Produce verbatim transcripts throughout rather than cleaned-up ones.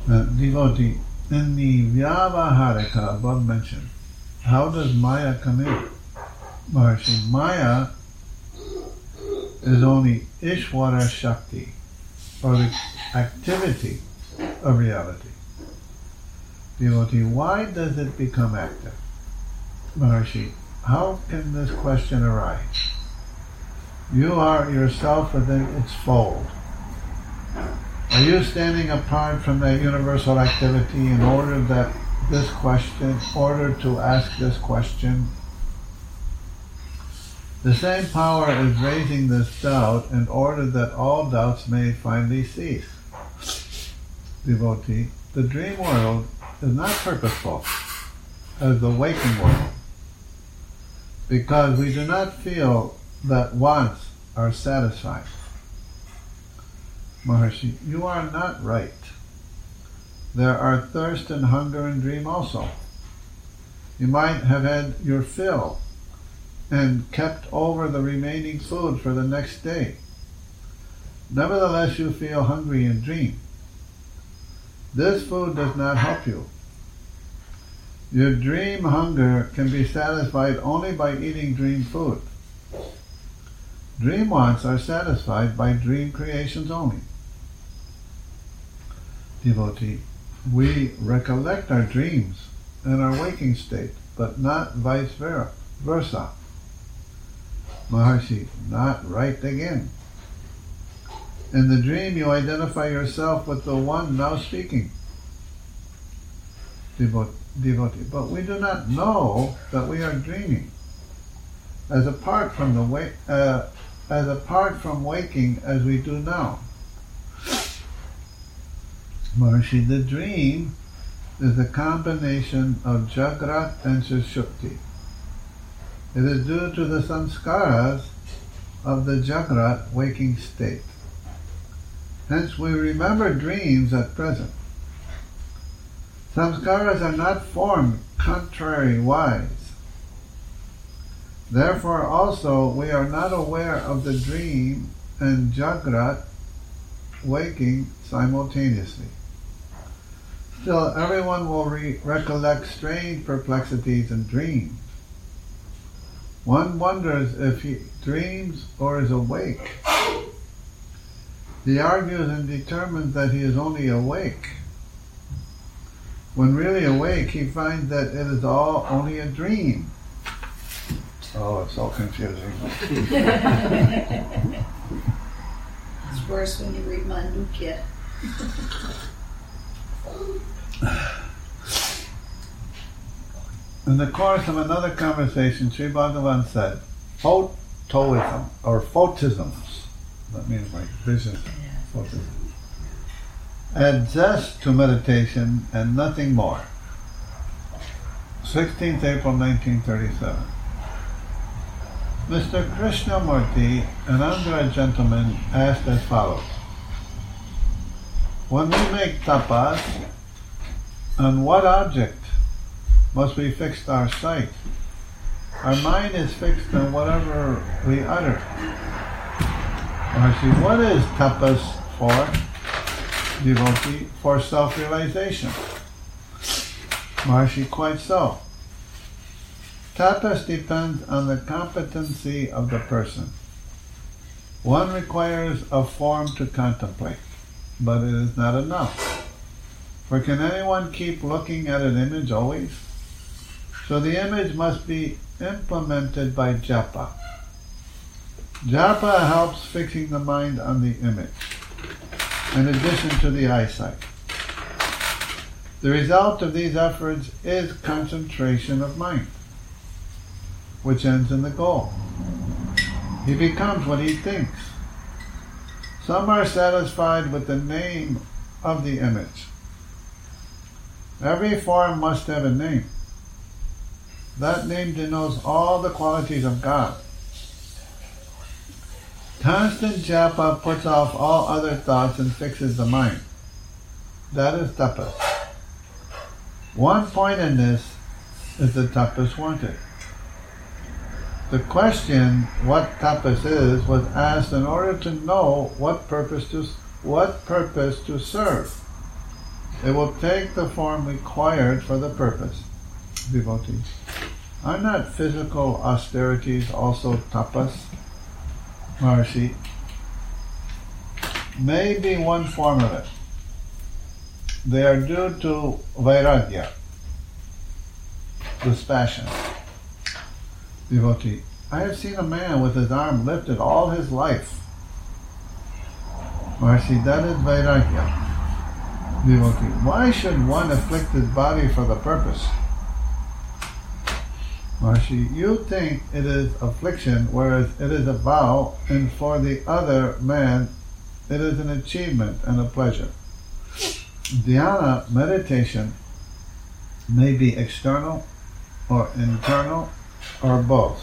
Uh, devotee, in the Vyavaharika above mentioned, how does Maya come in? Maharshi, Maya is only Ishvara Shakti, or the activity of reality. Devotee, why does it become active? Maharshi, how can this question arise? You are yourself within its fold. Are you standing apart from that universal activity in order that this question, in order to ask this question? The same power is raising this doubt in order that all doubts may finally cease. Devotee, the dream world is not purposeful as the waking world, because we do not feel that wants are satisfied. Maharshi, you are not right. There are thirst and hunger in dream also. You might have had your fill and kept over the remaining food for the next day. Nevertheless, you feel hungry in dream. This food does not help you. Your dream hunger can be satisfied only by eating dream food. Dream wants are satisfied by dream creations only. Devotee, we recollect our dreams in our waking state, but not vice versa. Maharshi, not right again. In the dream you identify yourself with the one now speaking. Devotee, devotee, but we do not know that we are dreaming. As apart from the wa- uh, as apart from waking as we do now. Maharshi, the dream is a combination of Jagrat and Sushupti. It is due to the samskaras of the Jagrat waking state. Hence we remember dreams at present. Samskaras are not formed contrary-wise. Therefore also we are not aware of the dream and Jagrat waking simultaneously. Still, everyone will re- recollect strange perplexities in dreams. One wonders if he dreams or is awake. He argues and determines that he is only awake. When really awake, he finds that it is all only a dream. Oh, it's all confusing. It's worse when you read Mandukya. In the course of another conversation, Sri Bhagavan said, photoism, or photisms, that means like vision, photism, add zest to meditation and nothing more. sixteenth April nineteen thirty-seven. Mister Krishnamurti, an Andhra gentleman, asked as follows. When we make tapas, on what object must we fix our sight? Our mind is fixed on whatever we utter. Maharshi, what is tapas for? Devotee, for self-realization. Maharshi, quite so. Tapas depends on the competency of the person. One requires a form to contemplate, but it is not enough. For can anyone keep looking at an image always? So the image must be implemented by japa. Japa helps fixing the mind on the image, in addition to the eyesight. The result of these efforts is concentration of mind, which ends in the goal. He becomes what he thinks. Some are satisfied with the name of the image. Every form must have a name. That name denotes all the qualities of God. Constant japa puts off all other thoughts and fixes the mind. That is tapas. One point in this is the tapas wanted. The question, what tapas is, was asked in order to know what purpose to what purpose to serve. It will take the form required for the purpose. Devotee. Are not physical austerities also tapas? Maharishi. May be one form of it. They are due to vairagya, dispassion. Devotee. I have seen a man with his arm lifted all his life. Maharishi, that is vairagya. Devotee. Why should one afflict his body for the purpose? Maharishi, you think it is affliction, whereas it is a vow, and for the other man it is an achievement and a pleasure. Dhyana, meditation, may be external or internal or both.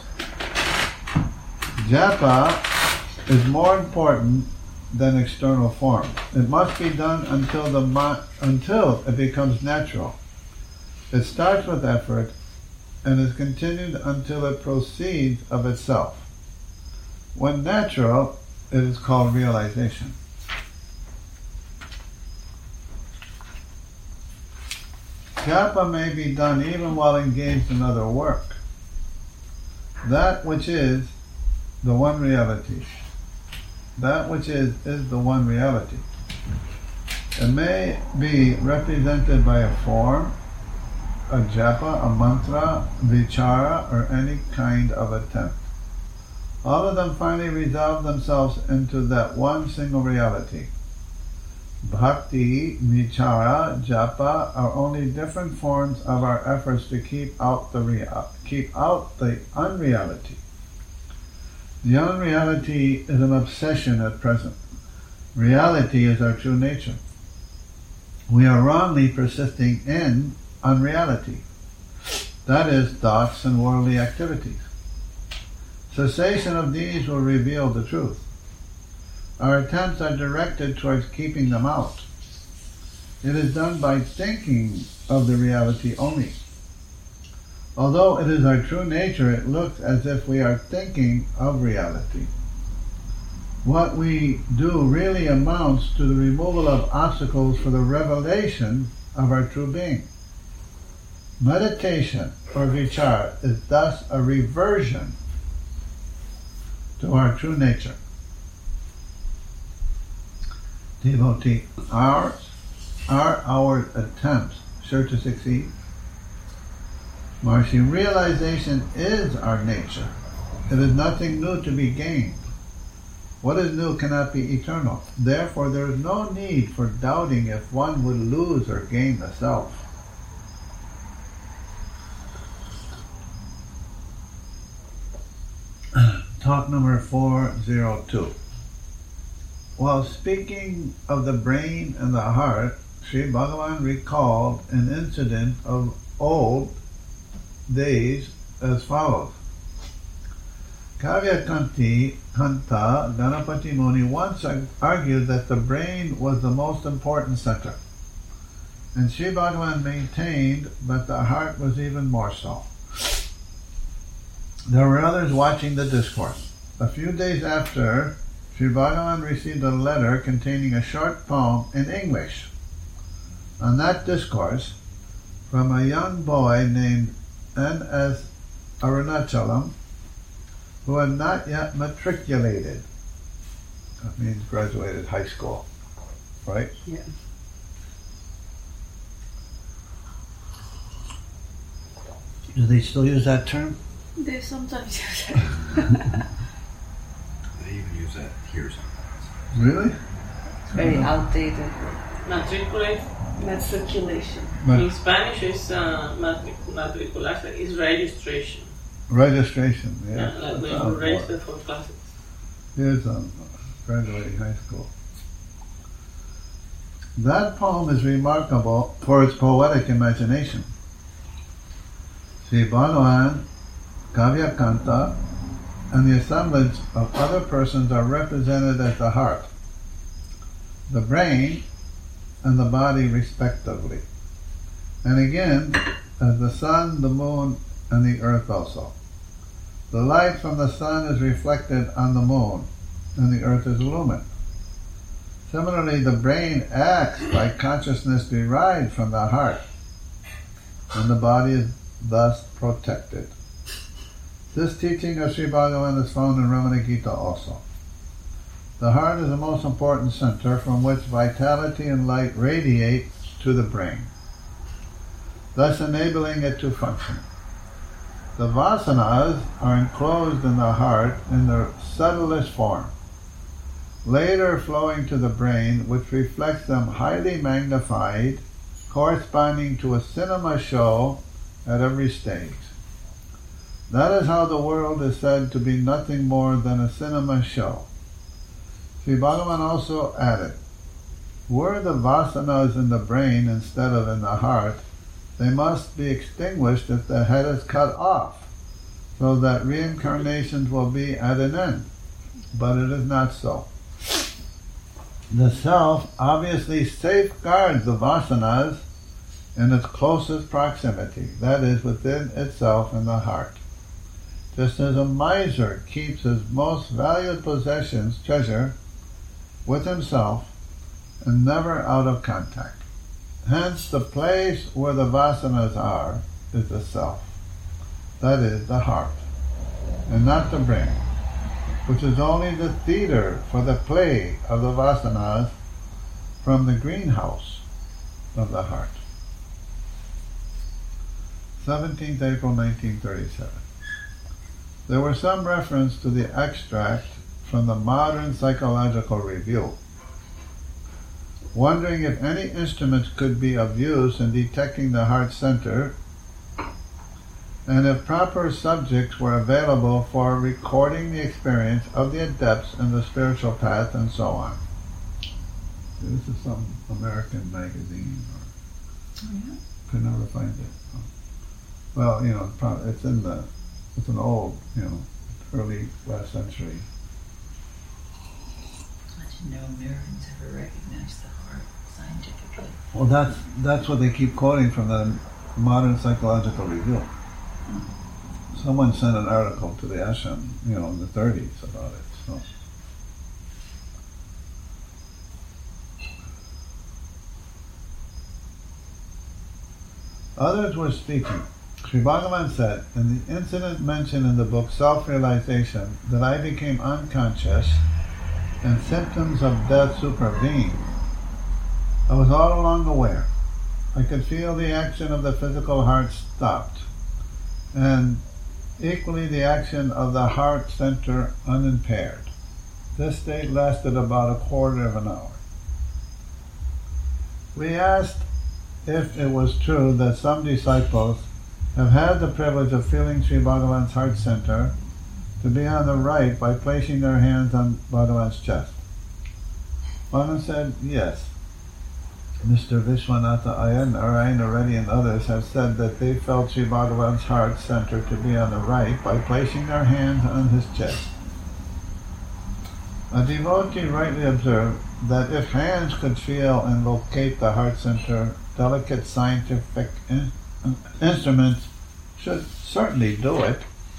Japa is more important than external form. It must be done until the ma- until it becomes natural. It starts with effort and is continued until it proceeds of itself. When natural, it is called realization. Japa may be done even while engaged in other work. That which is the one reality. That which is, is the one reality. It may be represented by a form, a japa, a mantra, vichara, or any kind of attempt. All of them finally resolve themselves into that one single reality. Bhakti, vichara, japa are only different forms of our efforts to keep out the rea- keep out the unreality. The unreality is an obsession at present. Reality is our true nature. We are wrongly persisting in unreality. That is, thoughts and worldly activities. Cessation of these will reveal the truth. Our attempts are directed towards keeping them out. It is done by thinking of the reality only. Although it is our true nature, it looks as if we are thinking of reality. What we do really amounts to the removal of obstacles for the revelation of our true being. Meditation, or vichara, is thus a reversion to our true nature. Devotee, are, are our attempts sure to succeed? Maharishi, realization is our nature. It is nothing new to be gained. What is new cannot be eternal. Therefore, there is no need for doubting if one would lose or gain the self. Talk number four oh two. While speaking of the brain and the heart, Sri Bhagavan recalled an incident of old days as follows. Kavyakanti Kanta Ganapati Muni once argued that the brain was the most important center, and Sri Bhagavan maintained that the heart was even more so. There were others watching the discourse. A few days after, Sri Bhagavan received a letter containing a short poem in English on that discourse from a young boy named N S Arunachalam, who had not yet matriculated. That means graduated high school, right? Yeah. Do they still use that term? They sometimes use it. They even use that here sometimes. Really? It's very outdated. Matriculate. Matriculation. But In Spanish, is uh, matric- matriculación is registration. registration, yeah. Yeah, like when Sounds you register for classes. Here's um, graduating high school. That poem is remarkable for its poetic imagination. Sri Bhagavan, Kavyakanta, and the assemblage of other persons are represented as the heart, the brain, and the body respectively. And again, as the sun, the moon, and the earth also. The light from the sun is reflected on the moon, and the earth is illumined. Similarly, the brain acts by consciousness derived from the heart, and the body is thus protected. This teaching of Sri Bhagavan is found in Ramana Gita also. The heart is the most important center from which vitality and light radiate to the brain, thus enabling it to function. The vasanas are enclosed in the heart in their subtlest form, later flowing to the brain, which reflects them highly magnified, corresponding to a cinema show at every stage. That is how the world is said to be nothing more than a cinema show. Sri Bhagavan also added, were the vasanas in the brain instead of in the heart, they must be extinguished if the head is cut off, so that reincarnations will be at an end. But it is not so. The self obviously safeguards the vasanas in its closest proximity, that is, within itself in the heart. Just as a miser keeps his most valued possessions, treasure, with himself and never out of contact. Hence, the place where the vasanas are is the self, that is, the heart, and not the brain, which is only the theater for the play of the vasanas from the greenhouse of the heart. seventeenth April nineteen thirty-seven. There was some reference to the extract from the Modern Psychological Review, wondering if any instruments could be of use in detecting the heart center, and if proper subjects were available for recording the experience of the adepts in the spiritual path, and so on. This is some American magazine. Or, Oh, yeah? could never find it. Well, you know, it's in the, it's an old, you know, early last century. I didn't know Americans ever recognized the heart scientifically. Well, that's that's what they keep quoting from the Modern Psychological Review. Someone sent an article to the ashram, you know, in the thirties about it. So. Others were speaking. Sri Bhagavan said, in the incident mentioned in the book Self-Realization, that I became unconscious and symptoms of death supervened. I was all along aware. I could feel the action of the physical heart stopped, and equally the action of the heart center unimpaired. This state lasted about a quarter of an hour. We asked if it was true that some disciples have had the privilege of feeling Sri Bhagavan's heart center to be on the right by placing their hands on Bhagavan's chest. Bhagavan said, yes. Mister Vishwanatha Iyer, Narayana Reddy, and others have said that they felt Sri Bhagavan's heart center to be on the right by placing their hands on his chest. A devotee rightly observed that if hands could feel and locate the heart center, delicate scientific in- instruments should certainly do it.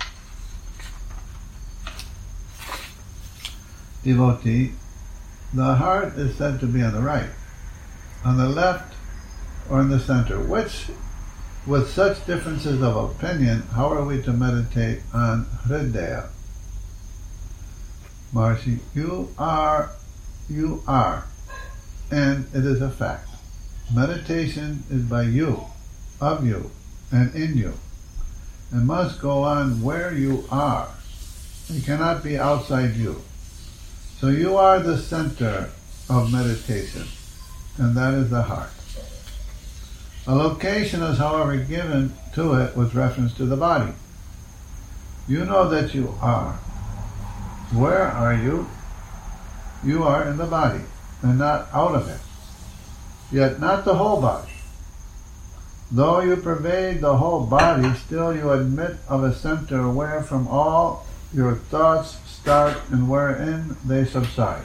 Devotee, the heart is said to be on the right, on the left, or in the center. Which, with such differences of opinion, how are we to meditate on Hridaya? Maharishi, you are, you are, and it is a fact. Meditation is by you, of you, and in you, and must go on where you are. It cannot be outside you. So you are the center of meditation, and that is the heart. A location is, however, given to it with reference to the body. You know that you are. Where are you? You are in the body, and not out of it. Yet not the whole body. Though you pervade the whole body, still you admit of a center where from all your thoughts start and wherein they subside.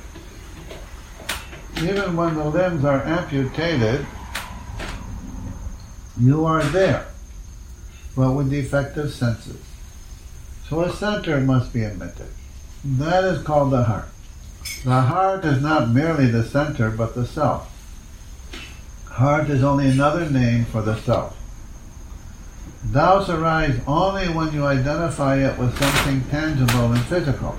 Even when the limbs are amputated, you are there, but with defective senses. So a center must be admitted. That is called the heart. The heart is not merely the center, but the self. Heart is only another name for the self. Doubts arise only when you identify it with something tangible and physical.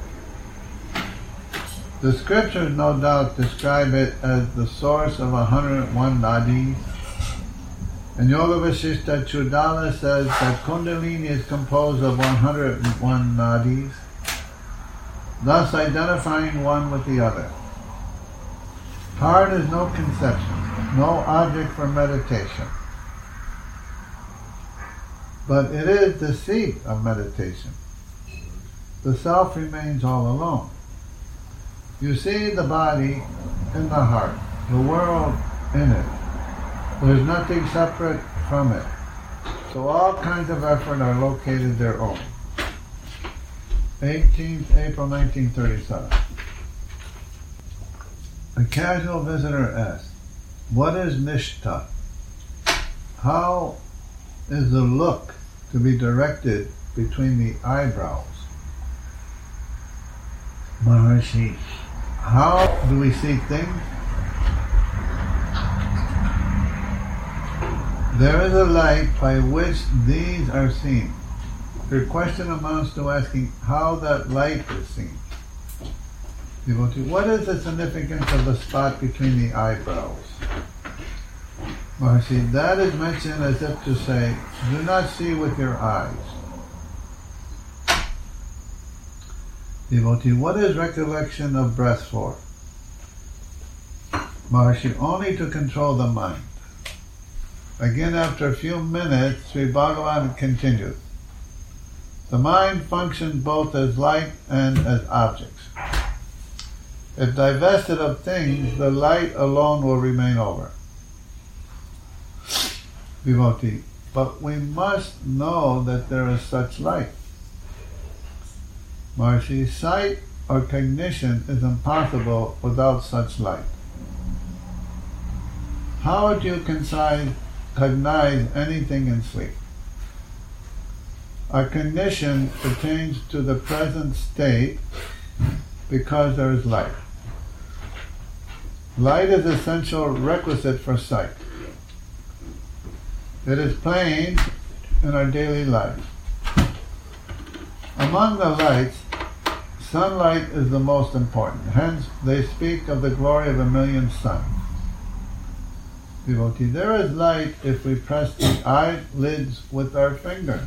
The scriptures no doubt describe it as the source of one hundred one nadis. And Yoga Vasishtha Chudala says that Kundalini is composed of one hundred one nadis, thus identifying one with the other. Heart is no conception, no object for meditation, but it is the seat of meditation. The self remains all alone. You see the body in the heart, the world in it. There's nothing separate from it. So all kinds of effort are located there only. eighteenth April nineteen thirty-seven. A casual visitor asked, what is Nishtha? How is the look to be directed between the eyebrows? Maharishi, how do we see things? There is a light by which these are seen. Your question amounts to asking how that light is seen. Devotee, what is the significance of the spot between the eyebrows? Maharishi, that is mentioned as if to say, do not see with your eyes. Devotee, what is recollection of breath for? Maharishi, only to control the mind. Again, after a few minutes, Sri Bhagavan continues. The mind functions both as light and as objects. If divested of things, the light alone will remain over. Devotee, but we must know that there is such light. Maharishi, sight or cognition is impossible without such light. How would you concise, cognize anything in sleep? Our cognition pertains to the present state because there is light. Light is essential requisite for sight. It is plain in our daily life. Among the lights, sunlight is the most important. Hence, they speak of the glory of a million suns. Devotee, there is light if we press the eyelids with our fingers.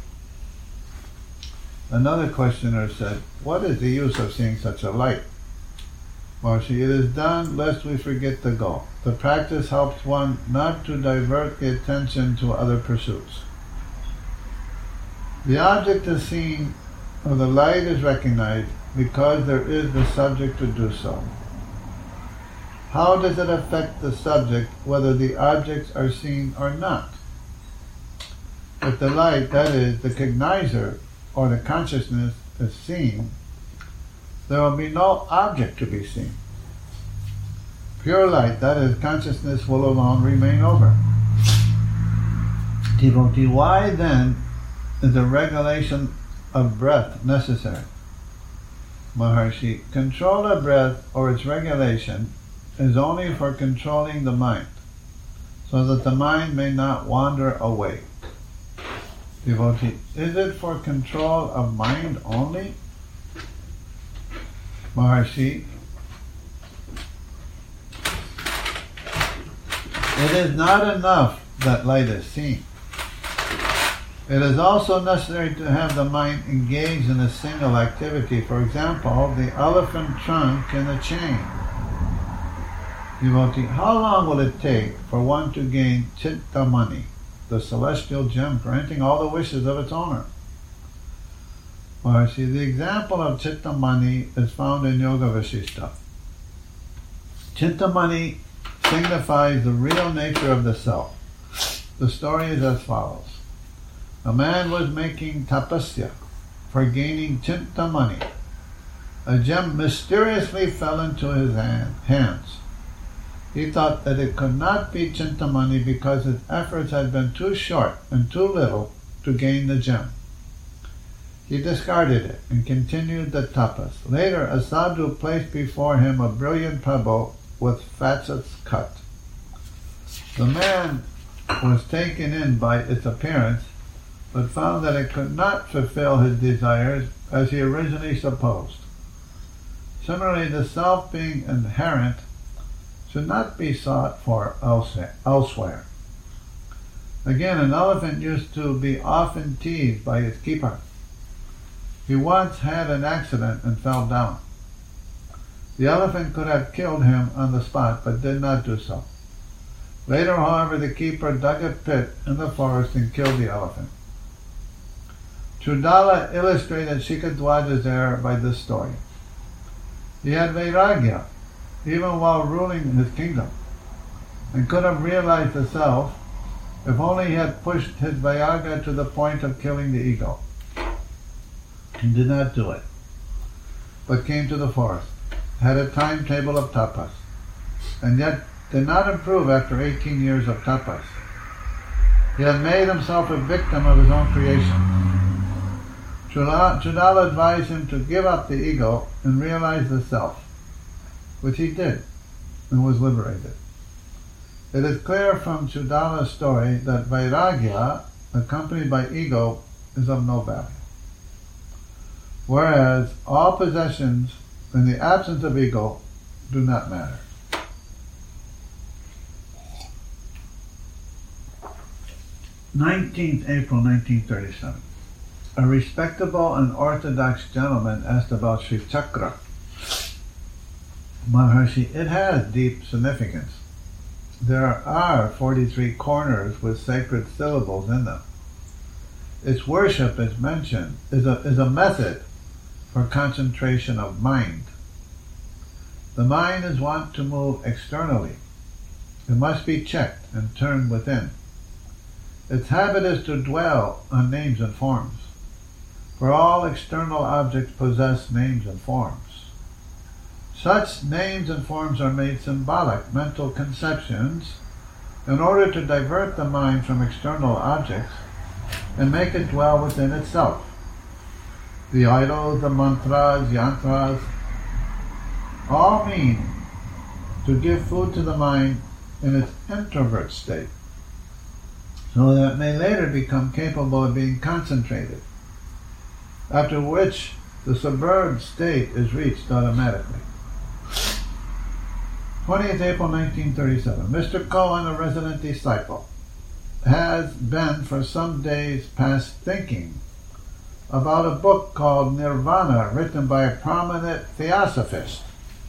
Another questioner said, what is the use of seeing such a light? Maharishi, it is done lest we forget the goal. The practice helps one not to divert the attention to other pursuits. The object is seen or the light is recognized because there is the subject to do so. How does it affect the subject whether the objects are seen or not? If the light, that is, the cognizer or the consciousness, is seen, there will be no object to be seen. Pure light, that is, consciousness, will alone remain over. Devotee, why then is the regulation of breath necessary? Maharishi, control of breath or its regulation is only for controlling the mind, so that the mind may not wander away. Devotee, is it for control of mind only? Maharishi, it is not enough that light is seen. It is also necessary to have the mind engaged in a single activity. For example, the elephant trunk in a chain. Devotee, how long will it take for one to gain Chittamani, the celestial gem granting all the wishes of its owner? Maharishi, the example of Chittamani is found in Yoga Vasishtha. Chittamani signifies the real nature of the self. The story is as follows. A man was making tapasya for gaining Chintamani. A gem mysteriously fell into his hand, hands. He thought that it could not be Chintamani because his efforts had been too short and too little to gain the gem. he discarded it and continued the tapas. Later, a sadhu placed before him a brilliant prabhu with facets cut. The man was taken in by its appearance, but found that it could not fulfill his desires as he originally supposed. Similarly, the self being inherent should not be sought for elsewhere. Again, an elephant used to be often teased by its keeper. He once had an accident and fell down. The elephant could have killed him on the spot, but did not do so. Later, however, the keeper dug a pit in the forest and killed the elephant. Chudala illustrated Shikadwaja's error by this story. He had vairagya, even while ruling his kingdom, and could have realized the self if only he had pushed his vairagya to the point of killing the ego. He did not do it, but came to the forest, had a timetable of tapas, and yet did not improve after eighteen years of tapas. He had made himself a victim of his own creation. Chudala advised him to give up the ego and realize the self, which he did, and was liberated. It is clear from Chudala's story that vairagya, accompanied by ego, is of no value. Whereas all possessions in the absence of ego do not matter. nineteenth April nineteen thirty-seven. A respectable and orthodox gentleman asked about Sri Chakra. Maharshi, it has deep significance. There are forty-three corners with sacred syllables in them. Its worship, as mentioned, is a, is a method for concentration of mind. The mind is wont to move externally. It must be checked and turned within. Its habit is to dwell on names and forms, for all external objects possess names and forms. Such names and forms are made symbolic, mental conceptions, in order to divert the mind from external objects and make it dwell within itself. The idols, the mantras, yantras, all mean to give food to the mind in its introvert state, so that it may later become capable of being concentrated, after which the submerged state is reached automatically. twentieth April nineteen thirty-seven. Mister Cohen, a resident disciple, has been for some days past thinking about a book called Nirvana, written by a prominent theosophist,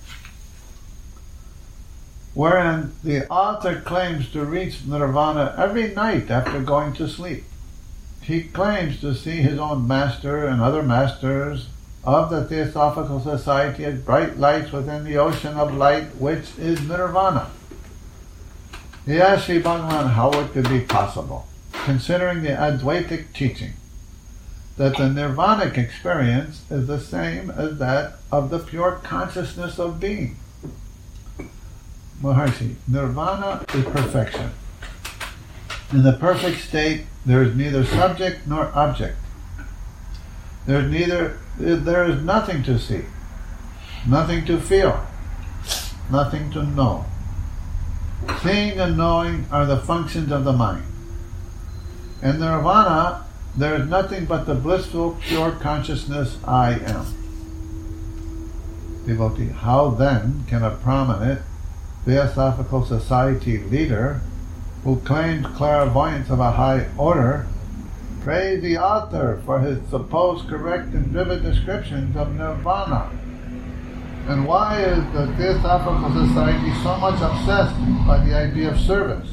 wherein the author claims to reach nirvana every night after going to sleep. He claims to see his own master and other masters of the Theosophical Society as bright lights within the ocean of light, which is nirvana. He asked Sri Bhagavan how it could be possible, considering the Advaitic teaching, that the nirvanic experience is the same as that of the pure consciousness of being. Maharshi, nirvana is perfection. In the perfect state, there is neither subject nor object. There is neither there is nothing to see, nothing to feel, nothing to know. Seeing and knowing are the functions of the mind. In nirvana, there is nothing but the blissful, pure consciousness I am. Devotee, how then can a prominent Theosophical Society leader who claims clairvoyance of a high order praise the author for his supposed correct and vivid descriptions of nirvana? And why is the Theosophical Society so much obsessed by the idea of service?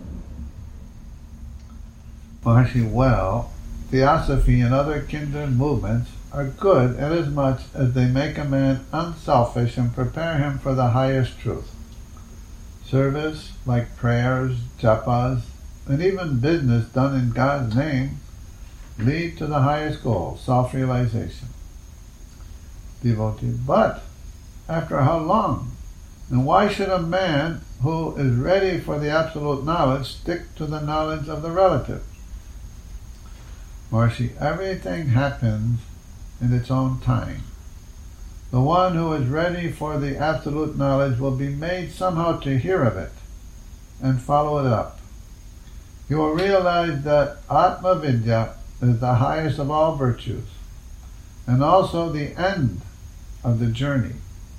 Maharshi, well, Theosophy and other kindred movements are good inasmuch as they make a man unselfish and prepare him for the highest truth. Service, like prayers, japas, and even business done in God's name, lead to the highest goal, self-realization. Devotee, but after how long? And why should a man who is ready for the absolute knowledge stick to the knowledge of the relative? Maharshi, everything happens in its own time. The one who is ready for the absolute knowledge will be made somehow to hear of it and follow it up. You will realize that Atma Vidya is the highest of all virtues and also the end of the journey.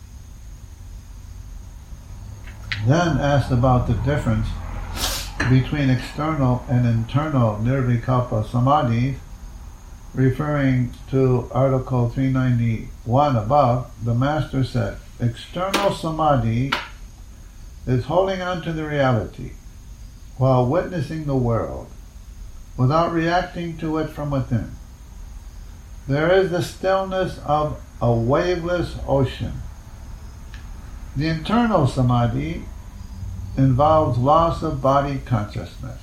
Then asked about the difference between external and internal nirvikalpa samadhis, referring to Article three ninety-one above, the Master said, external samadhi is holding on to the reality while witnessing the world without reacting to it from within. There is the stillness of a waveless ocean. The internal samadhi involves loss of body consciousness.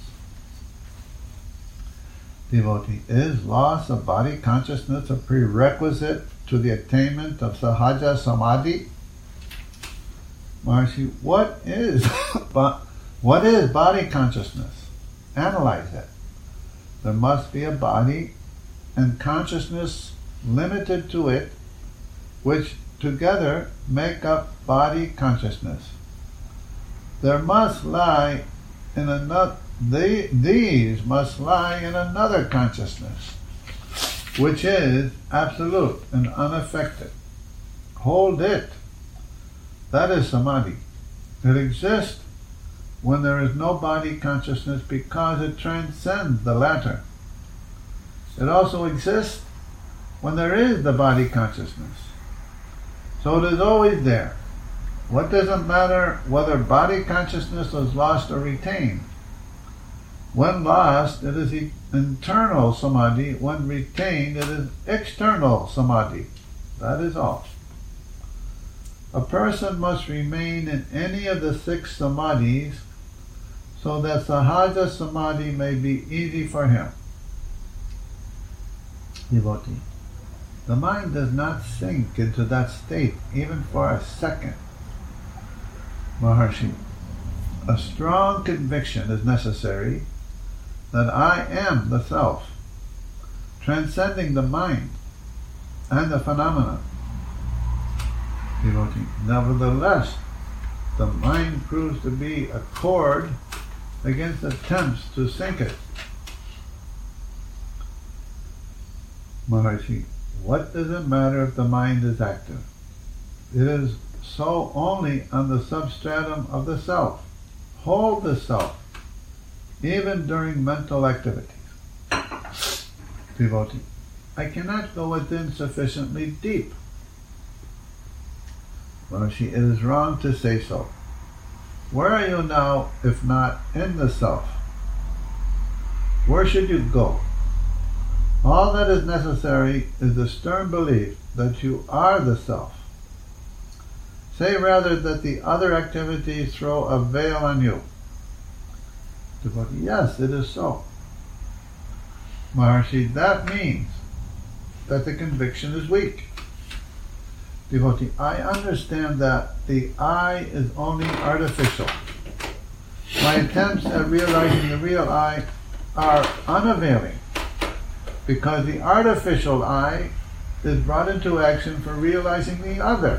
Devotee, is loss of body consciousness a prerequisite to the attainment of sahaja samadhi? Maharishi, what is what is body consciousness? Analyze it. There must be a body and consciousness limited to it, which together make up body consciousness. There must lie in another, they, these must lie in another consciousness, which is absolute and unaffected. Hold it. That is samadhi. It exists when there is no body consciousness because it transcends the latter. It also exists when there is the body consciousness. So it is always there. What does it matter whether body consciousness is lost or retained? When lost, it is the internal samadhi. When retained, it is external samadhi. That is all. A person must remain in any of the six samadhis so that sahaja samadhi may be easy for him. Devotee, the mind does not sink into that state even for a second. Maharishi, a strong conviction is necessary that I am the self, transcending the mind and the phenomena. Devotee, nevertheless, the mind proves to be a cord against attempts to sink it. Maharishi, what does it matter if the mind is active? It is so only on the substratum of the self. Hold the self, even during mental activities. Devotee, I cannot go within sufficiently deep. Maharishi, it is wrong to say so. Where are you now, if not in the self? Where should you go? All that is necessary is the stern belief that you are the self. Say rather that the other activities throw a veil on you. Devotee, yes, it is so. Maharishi, that means that the conviction is weak. Devotee, I understand that the I is only artificial. My attempts at realizing the real I are unavailing because the artificial I is brought into action for realizing the other.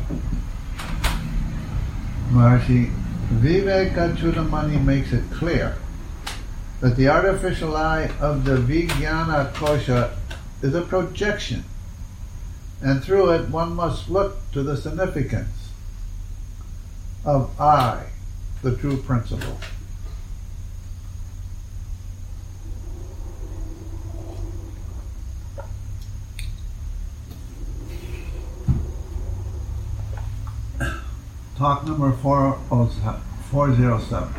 Maharishi, Vivekachudamani makes it clear that the artificial I of the Vijnana Kosha is a projection, and through it one must look to the significance of I, the true principle. Talk number four oh seven.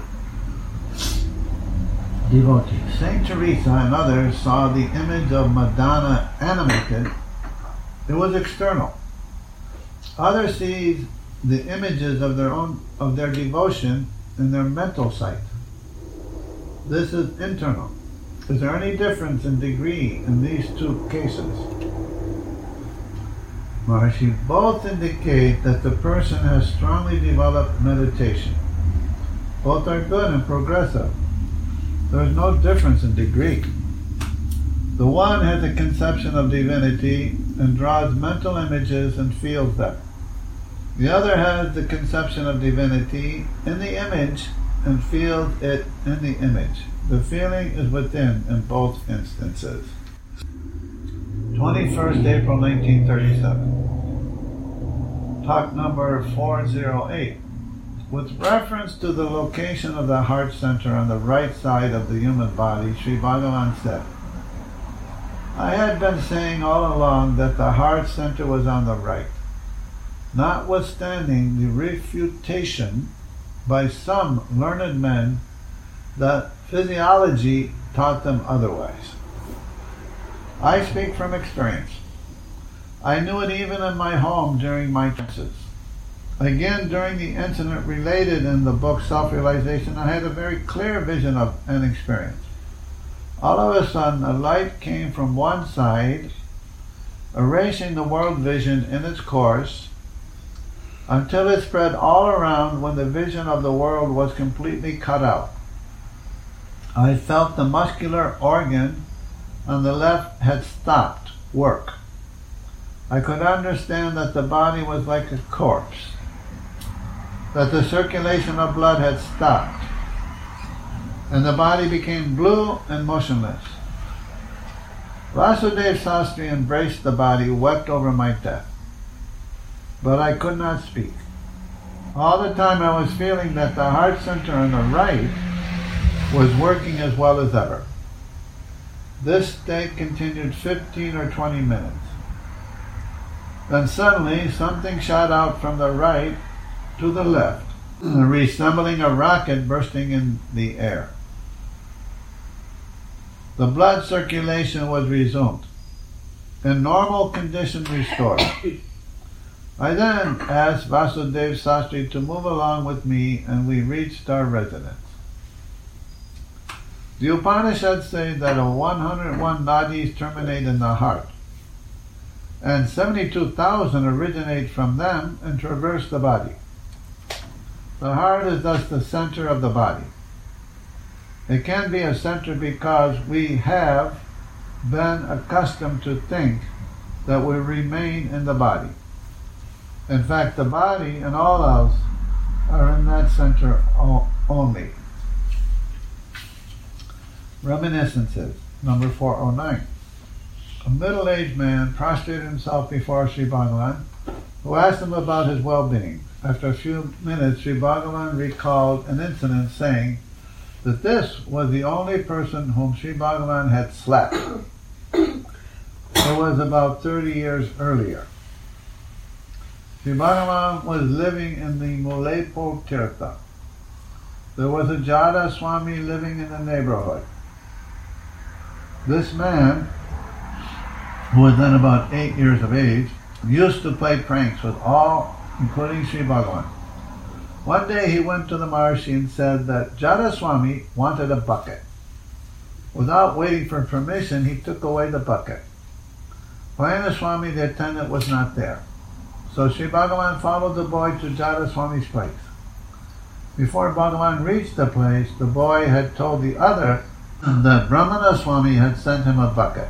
Devotee, Saint Teresa and others saw the image of Madonna animated. It was external. Others see the images of their own of their devotion in their mental sight. This is internal. Is there any difference in degree in these two cases? Maharishi, both indicate that the person has strongly developed meditation. Both are good and progressive. There is no difference in degree. The one has a conception of divinity and draws mental images and feels them. The other has the conception of divinity in the image and feels it in the image. The feeling is within in both instances. twenty-first April nineteen thirty-seven. Talk number four oh eight. With reference to the location of the heart center on the right side of the human body, Sri Bhagavan said, I had been saying all along that the heart center was on the right, notwithstanding the refutation by some learned men that physiology taught them otherwise. I speak from experience. I knew it even in my home during my trances. Again, during the incident related in the book Self-Realization, I had a very clear vision of an experience. All of a sudden, a light came from one side, erasing the world vision in its course, until it spread all around when the vision of the world was completely cut out. I felt the muscular organ on the left had stopped work. I could understand that the body was like a corpse, that the circulation of blood had stopped, and the body became blue and motionless. Vasudeva Sastri embraced the body, wept over my death, but I could not speak. All the time I was feeling that the heart center on the right was working as well as ever. This state continued fifteen or twenty minutes. Then suddenly something shot out from the right to the left, resembling a rocket bursting in the air. The blood circulation was resumed, and normal condition restored. I then asked Vasudeva Sastri to move along with me, and we reached our residence. The Upanishads say that a one hundred one nadis terminate in the heart, and seventy-two thousand originate from them and traverse the body. The heart is thus the center of the body. It can be a center because we have been accustomed to think that we remain in the body. In fact, the body and all else are in that center only. Reminiscences, number four oh nine. A middle-aged man prostrated himself before Sri Bhagavan, who asked him about his well-being. After a few minutes, Sri Bhagavan recalled an incident, saying that this was the only person whom Sri Bhagavan had slapped. It was about thirty years earlier. Sri Bhagavan was living in the Mulepo Tirtha. There was a Jada Swami living in the neighborhood. This man, who was then about eight years of age, used to play pranks with all, including Sri Bhagavan. One day he went to the Maharshi and said that Jada Swami wanted a bucket. Without waiting for permission, he took away the bucket. Payana Swami, the attendant, was not there. So Sri Bhagavan followed the boy to Jada Swami's place. Before Bhagavan reached the place, the boy had told the other that Brahmana Swami had sent him a bucket.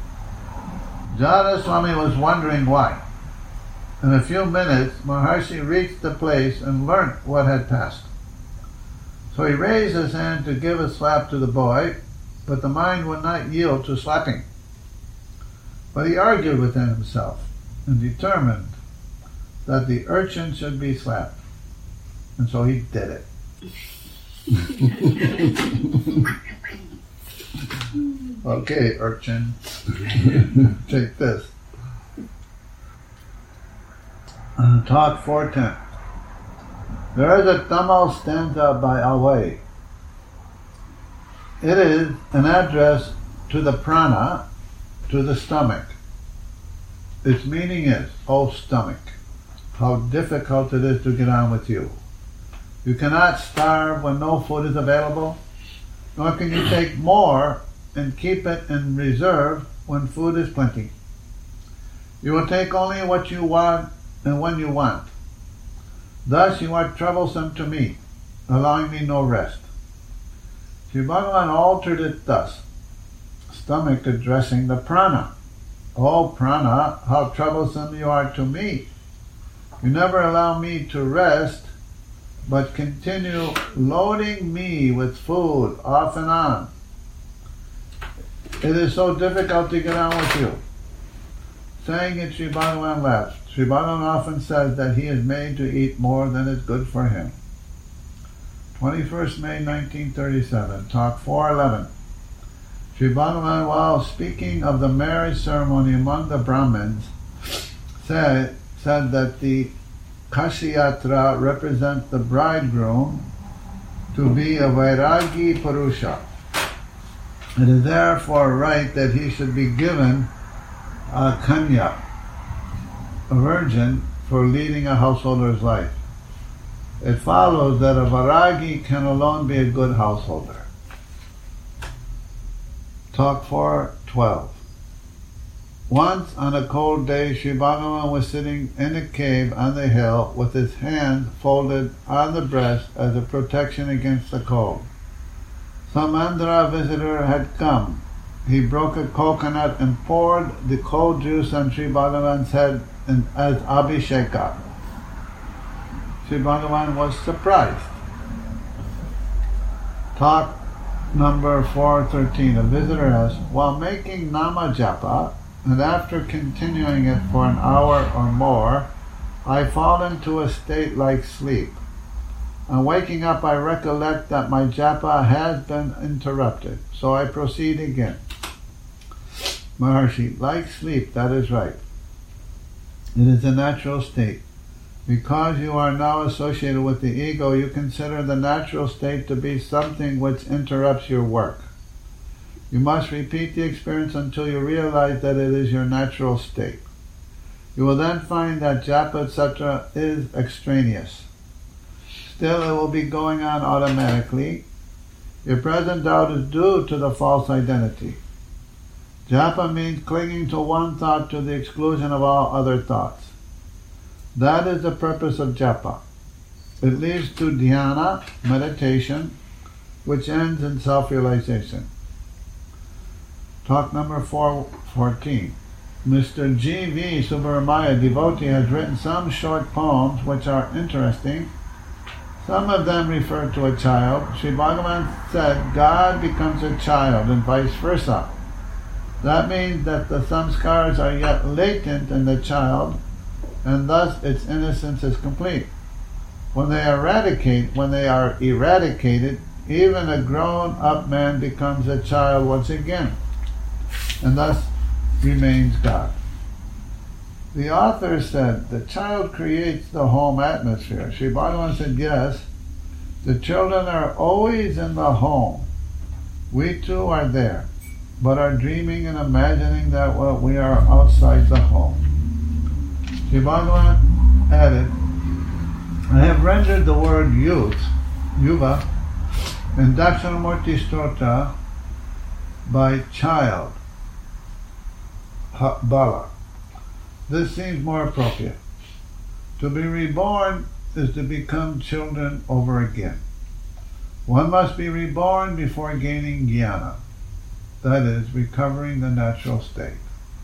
Jada Swami was wondering why. In a few minutes, Maharshi reached the place and learnt what had passed. So he raised his hand to give a slap to the boy, but the mind would not yield to slapping. But he argued within himself and determined that the urchin should be slapped. And so he did it. Okay, urchin, take this. Uh, talk four ten. There is a Tamil stanza by Alway. It is an address to the prana, to the stomach. Its meaning is, O stomach, how difficult it is to get on with you. You cannot starve when no food is available, nor can you take more and keep it in reserve when food is plenty. You will take only what you want and when you want. Thus you are troublesome to me, allowing me no rest. Sri Bhagavan altered it thus. stomach addressing the prana. Oh prana, how troublesome you are to me. You never allow me to rest, but continue loading me with food off and on. It is so difficult to get on with you. Saying it, Sri Bhagavan laughed. Sri Bhagavan often says that he is made to eat more than is good for him. twenty-first May nineteen thirty-seven, Talk four eleven. Sri Bhagavan, while speaking of the marriage ceremony among the Brahmins, said, said that the Kashiyatra represents the bridegroom to be a Vairagi Purusha. It is therefore right that he should be given a Kanya, a virgin, for leading a householder's life. It follows that a Vairagi can alone be a good householder. Talk four twelve. Once on a cold day, Sri Bhagavan was sitting in a cave on the hill with his hands folded on the breast as a protection against the cold. Some Andhra visitor had come. He broke a coconut and poured the cold juice on Sri Bhagavan's head in, as Abhisheka. Sri Bhagavan was surprised. Talk number four thirteen. A visitor asked, while making Nama Japa, and after continuing it for an hour or more, I fall into a state like sleep. On waking up, I recollect that my japa has been interrupted, so I proceed again. Maharshi, like sleep, that is right. It is a natural state. Because you are now associated with the ego, you consider the natural state to be something which interrupts your work. You must repeat the experience until you realize that it is your natural state. You will then find that japa, et cetera is extraneous. Still, it will be going on automatically. Your present doubt is due to the false identity. Japa means clinging to one thought to the exclusion of all other thoughts. That is the purpose of japa. It leads to dhyana, meditation, which ends in self-realization. Talk number four fourteen. Mister G V Subramaya, devotee, has written some short poems which are interesting. Some of them refer to a child. Sri Bhagavan said God becomes a child and vice versa. That means that the samskaras are yet latent in the child, and thus its innocence is complete. When they eradicate, when they are eradicated, even a grown-up man becomes a child once again, and thus remains God. The author said, the child creates the home atmosphere. Sri Bhagavan said, yes, the children are always in the home. We too are there, but are dreaming and imagining that well, we are outside the home. Sri Bhagavan added, I have rendered the word youth, yuva, in Dakshinamurti Stotra by child, bala. This seems more appropriate. To be reborn is to become children over again. One must be reborn before gaining jnana, that is, recovering the natural state.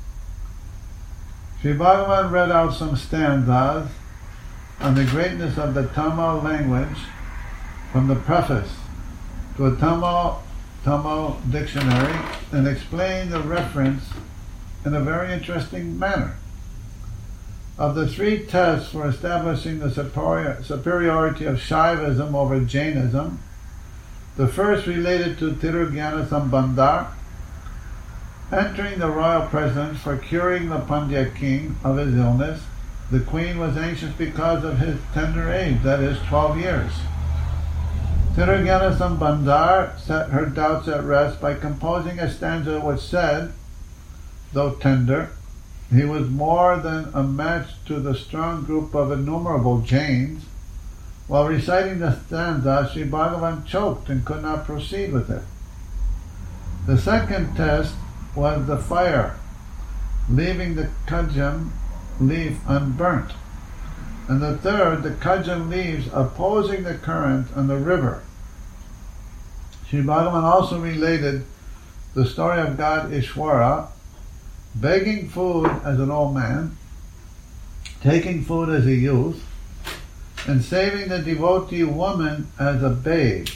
Sri Bhagavan read out some stanzas on the greatness of the Tamil language from the preface to a Tamil, Tamil dictionary and explained the reference in a very interesting manner. Of the three tests for establishing the superior, superiority of Shaivism over Jainism, the first related to Tirugyan Sambandha, entering the royal presence for curing the Pandya king of his illness. The queen was anxious because of his tender age, that is, twelve years. Tirugyan Sambandha set her doubts at rest by composing a stanza which said, though tender, he was more than a match to the strong group of innumerable Jains. While reciting the stanza, Sri Bhagavan choked and could not proceed with it. The second test was the fire, leaving the kajam leaf unburnt. And the third, the kajam leaves opposing the current on the river. Sri Bhagavan also related the story of God Ishwara begging food as an old man, taking food as a youth, and saving the devotee woman as a babe,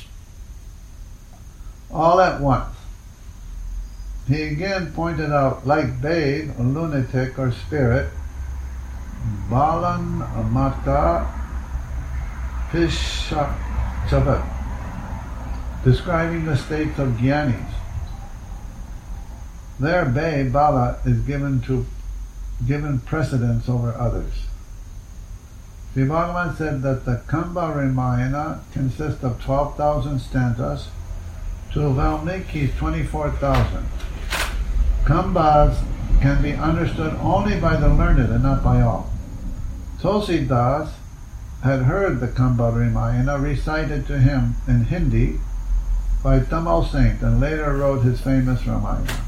all at once. He again pointed out, like babe, a lunatic or spirit, Balan Mata Pishachavat, describing the states of Gyanis. There, babe, Bala, is given to given precedence over others. Sri Bhagavan said that the Kamba Ramayana consists of twelve thousand stanzas to Valmiki's twenty-four thousand. Kambas can be understood only by the learned and not by all. Tulsidas had heard the Kamba Ramayana recited to him in Hindi by Tamal Saint and later wrote his famous Ramayana.